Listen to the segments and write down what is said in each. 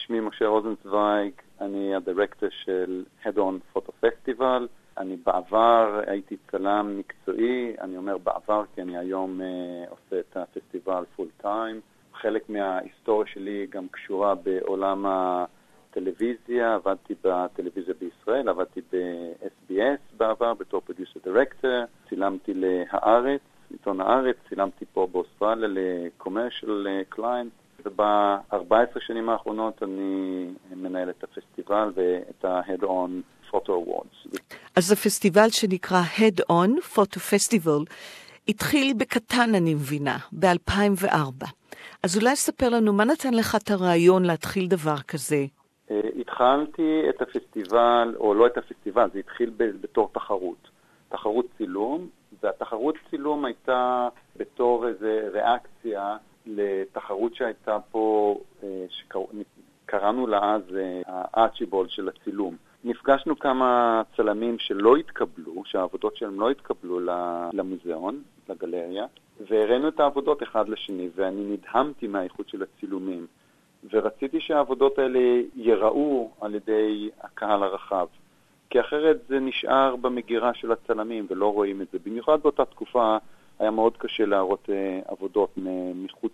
שמי משה רוזנצוויג, אני הדירקטור של Head On Photo Festival. אני בעבר הייתי צלם מקצועי, אני אומר בעבר כי אני היום עושה את הפסטיבל פול טיים. חלק מההיסטוריה שלי גם קשורה בעולם הטלוויזיה, עבדתי בטלוויזיה בישראל, עבדתי ב-SBS בעבר בתור פרודיוסר דירקטור, צילמתי להארץ, עיתון הארץ, צילמתי פה באוסטרליה לקומרשל קליינט, וב-14 שנים האחרונות אני מנהל את הפסטיבל ואת ה-Head On Photo Awards. אז הפסטיבל שנקרא Head On Photo Festival התחיל בקטן, אני מבינה, ב-2004. אז אולי ספר לנו, מה נתן לך את הרעיון להתחיל דבר כזה? התחלתי את הפסטיבל, או לא את הפסטיבל, זה התחיל בתור תחרות. תחרות צילום, והתחרות צילום הייתה בתור איזו ריאקציה לתחרות שהייתה פה, שקראנו לה אז הארצ'יבולד של הצילום. נפגשנו כמה צלמים שלא התקבלו, שהעבודות שלהם לא התקבלו למוזיאון, לגלריה, והראינו את העבודות אחד לשני, ואני נדהמתי מהאיכות של הצילומים, ורציתי שהעבודות האלה ייראו על ידי הקהל הרחב, כי אחרת זה נשאר במגירה של הצלמים ולא רואים את זה. במיוחד באותה תקופה היה מאוד קשה להראות עבודות מחוץ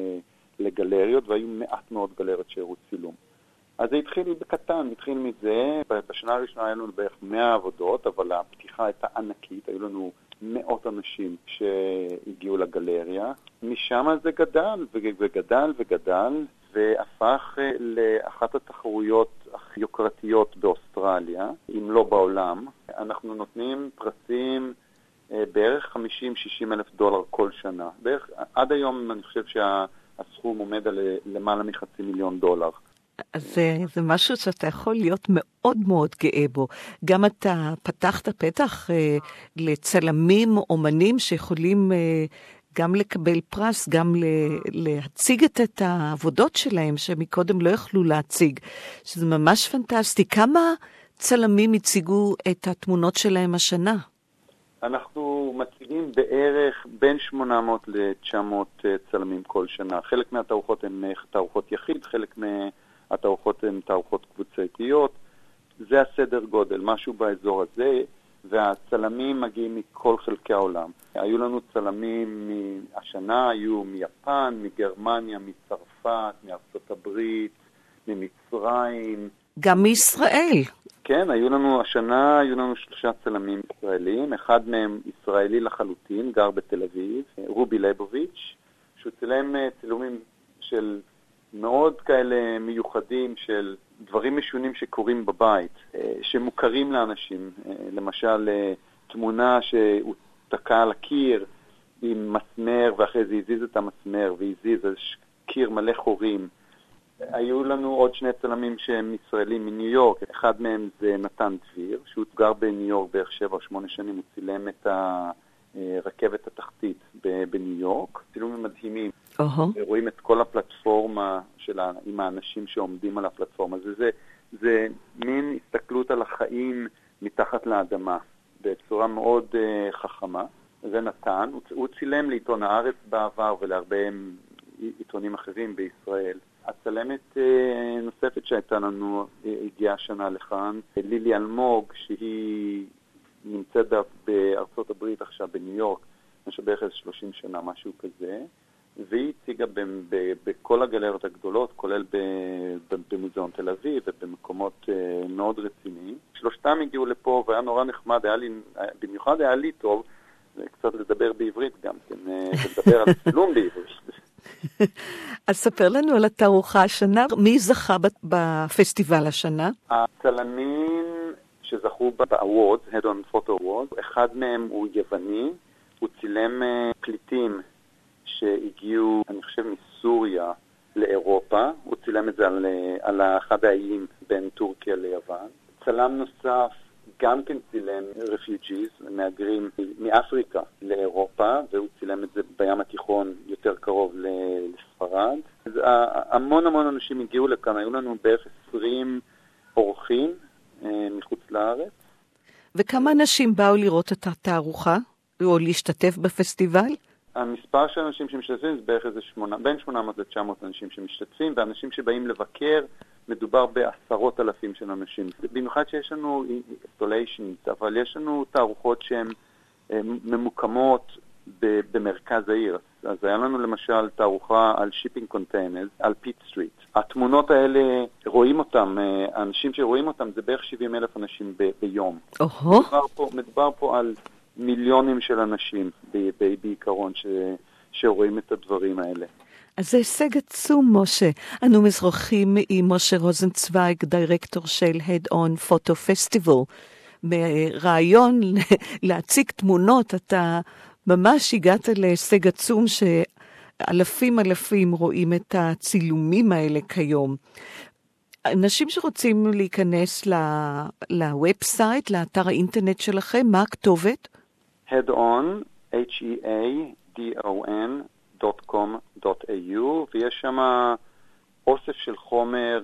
לגלריות, והיו מעט מאוד גלריות שהראו צילום. אז זה התחיל בקטן, התחיל מזה, בשנה הראשונה היה לנו בערך 100 עבודות, אבל הפתיחה הייתה ענקית, היו לנו מאות אנשים שהגיעו לגלריה. משם זה גדל וגדל וגדל, והפך לאחת התחרויות הכי יוקרתיות באוסטרליה, אם לא בעולם. אנחנו נותנים פרסים בערך 50-60 אלף דולר כל שנה. בערך, עד היום אני חושב שהסכום עומד על למעלה $500,000. אז זה משהו שאתה יכול להיות מאוד מאוד גאה בו. גם אתה פתחת פתח לצלמים, אומנים שיכולים גם לקבל פרס, גם להציג את העבודות שלהם שמקודם לא יכלו להציג, שזה ממש פנטסטי. כמה צלמים הציגו את התמונות שלהם השנה? אנחנו מציגים בערך בין 800 ל-900 צלמים כל שנה. חלק מהתערוכות הן תערוכות יחיד, חלק מהתערוכות הן תערוכות קבוצתיות. זה הסדר גודל, משהו באזור הזה, והצלמים מגיעים מכל חלקי העולם. היו לנו צלמים השנה, היו מיפן, מגרמניה, מצרפת, מארצות הברית, ממצרים. גם מישראל. כן, השנה היו לנו 3 צלמים ישראלים, אחד מהם ישראלי לחלוטין, גר בתל אביב, רובי ליבוביץ', שהוא צילם צילומים של מאוד כאלה מיוחדים של דברים משונים שקורים בבית, שמוכרים לאנשים. למשל, תמונה שהוא תקע על הקיר עם מסמר, ואחרי זה הזיז את המסמר, והזיז, אז קיר מלא חורים. היו לנו עוד 2 צלמים שהם ישראלים מניו יורק. אחד מהם זה נתן דביר, שהוא גר בניו יורק בערך 7 או 8 שנים, הוא צילם את הרכבת התחתית בניו יורק. צילומים מדהימים. רואים את כל הפלטפורמה עם האנשים שעומדים על הפלטפורמה. זה מין הסתכלות על החיים מתחת לאדמה, בצורה מאוד חכמה. זה נתן. הוא צילם לעיתון הארץ בעבר ולהרבה עיתונים אחרים בישראל. הצלמת נוספת שהייתה לנו הגיעה שנה לכאן, לילי אלמוג, שהיא נמצאת בארצות הברית עכשיו בניו יורק, משהו בערך 30 שנה, משהו כזה, והיא הציגה בכל הגלריות הגדולות, כולל במוזיאון תל אביב ובמקומות מאוד רציניים. 3 הגיעו לפה והיה נורא נחמד, במיוחד היה לי טוב, קצת לדבר בעברית גם, ולדבר על צילום בעברית. אז ספר לנו על התערוכה השנה, מי זכה בפסטיבל השנה? הצלמים שזכו ב-Awards, Head On Photo Awards, אחד מהם הוא יווני, הוא צילם פליטים שהגיעו, אני חושב, מסוריה לאירופה, הוא צילם את זה על אחד האיים בין טורקיה ליוון. צלם נוסף גם כן צילם refugees, מהגרים מאפריקה לאירופה, והוא צילם את זה בים התיכון יותר קרוב לספרד. אז המון אנשים הגיעו לכאן, היו לנו בערך 20 אורחים מחוץ לארץ. וכמה אנשים באו לראות את התערוכה, או להשתתף בפסטיבל? המספר של אנשים שמשתתפים זה בערך בין 800 ל-900 אנשים שמשתתפים, ואנשים שבאים לבקר מדובר בעשרות אלפים של אנשים. במיוחד שיש לנו installations, אבל יש לנו תערוכות שהן ממוקמות במרכז העיר. אז היה לנו למשל תערוכה על shipping containers, על פיט סטריט. התמונות האלה, רואים אותם, האנשים שרואים אותם זה בערך 70,000 אנשים ביום. מדובר פה על מיליונים של אנשים בעיקרון שרואים את הדברים האלה. אז זה הישג עצום, משה. אנו מזרחים עם משה רוזנצוויג, דירקטור של Head On Photo Festival. ברעיון להציג תמונות, אתה ממש הגעת להישג עצום שאלפים רואים את הצילומים האלה כיום. אנשים שרוצים להיכנס לוובסייט, לאתר האינטרנט שלכם, מה הכתובת? Headon, headon.com.au, ויש שם אוסף של חומר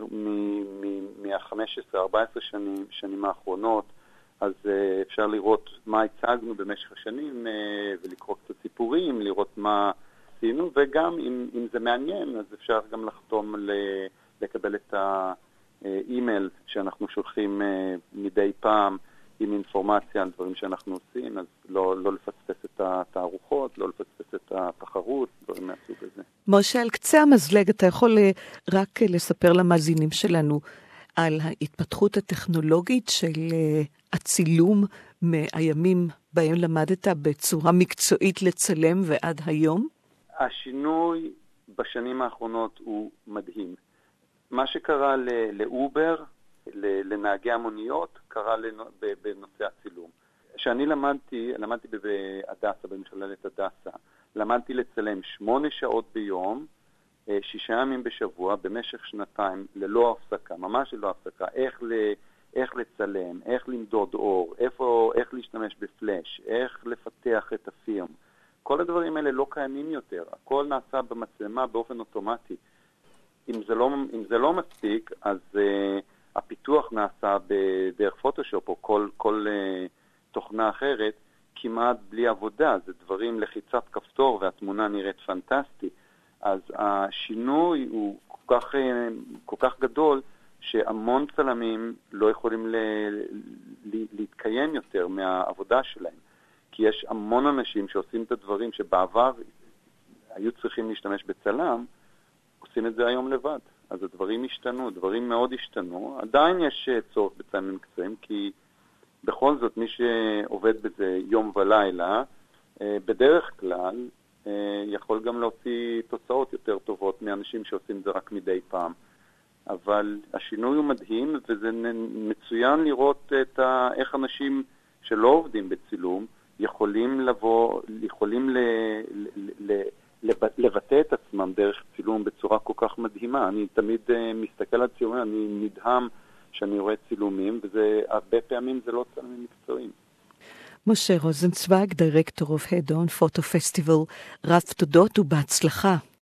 מה-15-14 שנים האחרונות, אז אפשר לראות מה הצגנו במשך השנים ולקרוא קצת סיפורים, לראות מה עשינו, וגם אם זה מעניין, אז אפשר גם לחתום לקבל את האימייל שאנחנו שולחים מדי פעם עם אינפורמציה על דברים שאנחנו עושים, אז לא לפספס את התערוכות, לא לפספס את התחרות, דברים מהסוג הזה. משה, על קצה המזלג, אתה יכול רק לספר למאזינים שלנו על ההתפתחות הטכנולוגית של הצילום מהימים בהם למדת בצורה מקצועית לצלם ועד היום? השינוי בשנים האחרונות הוא מדהים. מה שקרה לאובר, לנהגי המוניות, קרה בנושא הצילום. כשאני למדתי בהדסה, במכללת הדסה, למדתי לצלם 8 שעות ביום, 6 ימים בשבוע, במשך 2 ללא הפסקה, ממש ללא הפסקה, איך לצלם, איך למדוד אור, איך להשתמש בפלאש, איך לפתח את הפירם. כל הדברים האלה לא קיימים יותר, הכל נעשה במצלמה באופן אוטומטי. אם זה לא מספיק, אז הפיתוח נעשה בדרך פוטושופ או כל תוכנה אחרת, כמעט בלי עבודה. זה דברים לחיצת כפתור והתמונה נראית פנטסטית. אז השינוי הוא כל כך גדול, שהמון צלמים לא יכולים להתקיים יותר מהעבודה שלהם. כי יש המון אנשים שעושים את הדברים שבעבר היו צריכים להשתמש בצלם, עושים את זה היום לבד. אז הדברים השתנו, דברים מאוד השתנו. עדיין יש צורך בצלמים מקצועיים, כי בכל זאת מי שעובד בזה יום ולילה, בדרך כלל יכול גם להוציא תוצאות יותר טובות מאנשים שעושים זה רק מדי פעם. אבל השינוי הוא מדהים, וזה מצוין לראות איך אנשים שלא עובדים בצילום יכולים לבטא את עצמם דרך צילום בצורה כל כך מדהימה. אני תמיד מסתכל על צילומים, אני נדהם שאני רואה צילומים, והרבה פעמים זה לא צילומים מקצועיים. משה רוזנצוויג, דירקטור of Head On Photo Festival, רב תודות ובהצלחה.